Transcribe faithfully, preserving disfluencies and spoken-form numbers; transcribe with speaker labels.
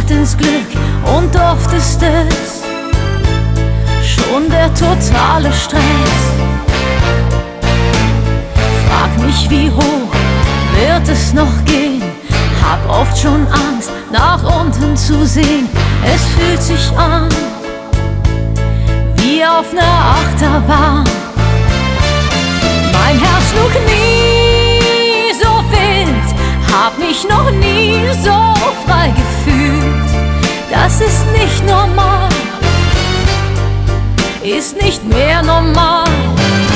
Speaker 1: Nacht ins Glück und oft ist es schon der totale Stress. Frag mich, wie hoch wird es noch gehen? Hab oft schon Angst, nach unten zu sehen. Es fühlt sich an wie auf ner Achterbahn. Mein Herz schlug nie so wild, hab mich noch nie so frei gefühlt. Das ist nicht normal, ist nicht mehr normal.